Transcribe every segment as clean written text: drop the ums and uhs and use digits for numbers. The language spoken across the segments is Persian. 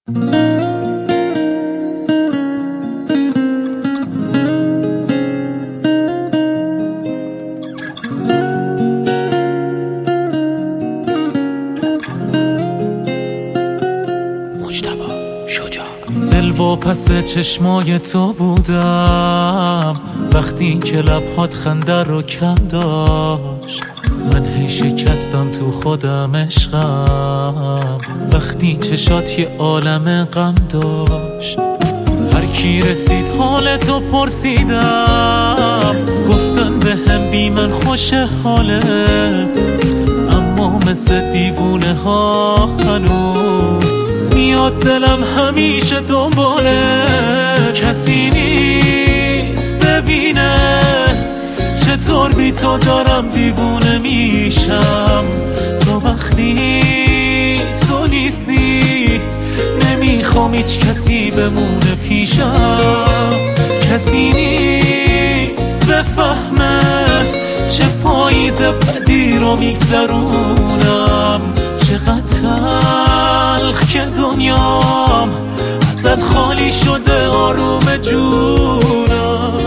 دل واپس چشمای تو بودم وقتی که لبهات خنده رو کم داشت. من هی شکستم تو خودم عشقم وقتی چشات یه عالم غم داشت. هر کی رسید حالتو پرسیدم گفتن به هم بی من خوش حالت، اما مثل دیوونه ها هنوز میاد دلم همیشه دنباله. کسی نیست ببینه چطور بی تو دارم دیوونه میشم. تو وقتی تو نیستی نمیخوام هیچ کسی بمونه پیشم. کسی نیست بفهمه چه پاییز بدی رو میگذرونم. چقدر تلخ که دنیام ازت خالی شده آروم جونم.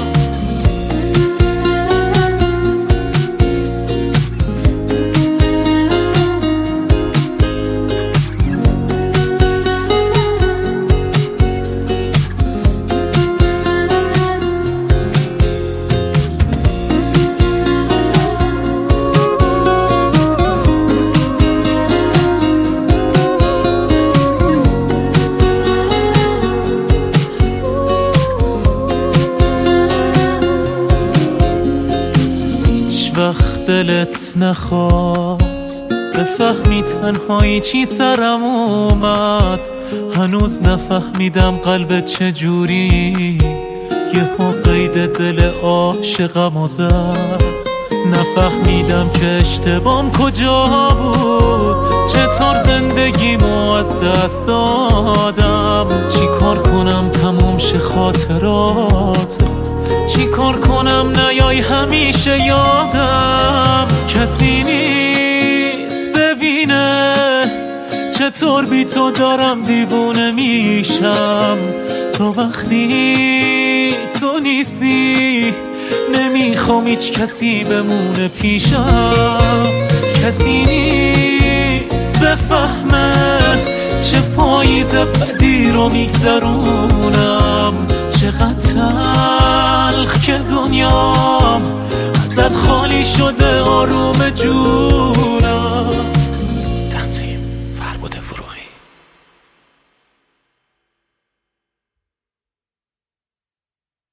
وقت دلت نخواست بفهمی تنهایی چی سرم اومد. هنوز نفهمیدم قلبت چجوری یهو قید دل عاشقم زد. نفهمیدم که اشتباهم کجا بود، چطور زندگیمو از دست دادم. چی کار کنم تموم شه خاطرات، چی کار کنم نیای همیشه یادم. کسی نیست ببینه چطور بی تو دارم دیوونه میشم. تو وقتی تو نیستی نمیخوام هیچ کسی بمونه پیشم. کسی نیست بفهمه چه پاییز بدی رو میگذرونم. چقدر تلخ که دنیام ازت خالی شده آروم جون.